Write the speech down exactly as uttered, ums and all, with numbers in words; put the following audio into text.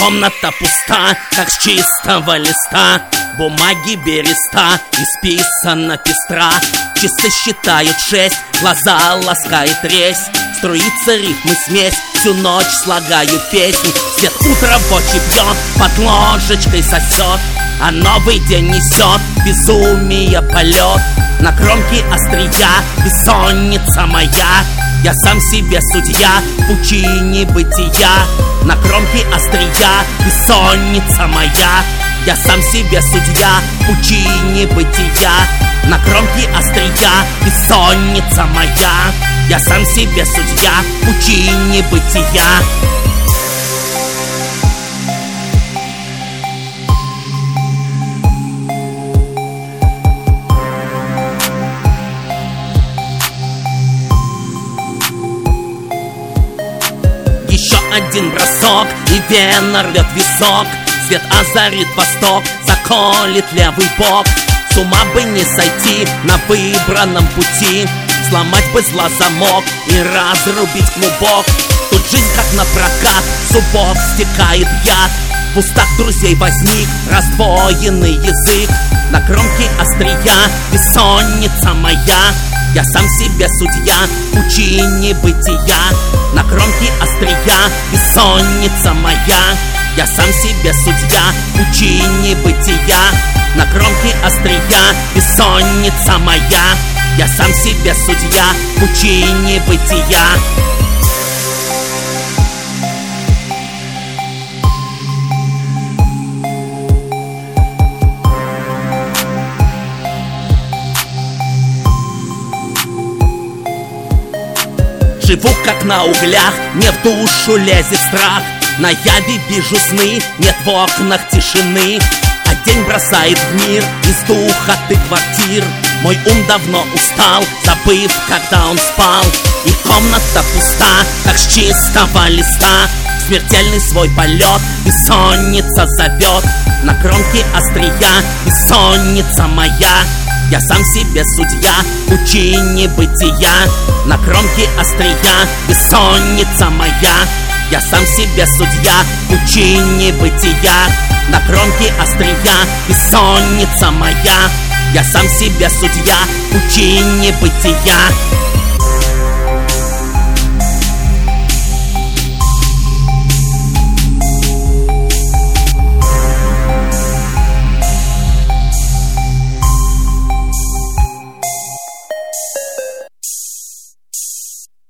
комната пуста, как с чистого листа. Бумаги береста, исписана пестра. Часы считают шесть, глаза ласкает резь. Струится рифмы смесь, всю ночь слагаю песнь. Свет утра в очи бьет, под ложечкой сосет, а новый день несет безумие полет. На кромке острия бессонница моя. Я сам себе судья в пучине бытия. На кромке острия бессонница моя. Я сам себе судья в пучине бытия. На кромке острия бессонница моя. Я сам себе судья в пучине бытия. Еще один бросок, и вена рвет висок. Свет озарит восток, заколет левый бок. С ума бы не сойти на выбранном пути, сломать бы зла замок и разрубить клубок. Тут жизнь как на прокат, зубов стекает яд. В устах друзей возник раздвоенный язык. На кромке острия бессонница моя. Я сам себе судья в пучине бытия. На кромке острия бессонница моя. Я сам себе судья в пучине бытия. На кромке острия бессонница моя. Я сам себе судья в пучине бытия. Живу как на углях, мне в душу лезет страх. На яве вижу сны, нет в окнах тишины. А день бросает в мир из духоты квартир. Мой ум давно устал, забыв, когда он спал. И комната пуста, как с чистого листа. В смертельный свой полет бессонница зовет. На кромке острия бессонница моя. Я сам себе судья в пучине бытия. На кромке острия бессонница моя. Я сам себе судья в пучине бытия. На кромке острия бессонница моя. Я сам себе судья в пучине бытия.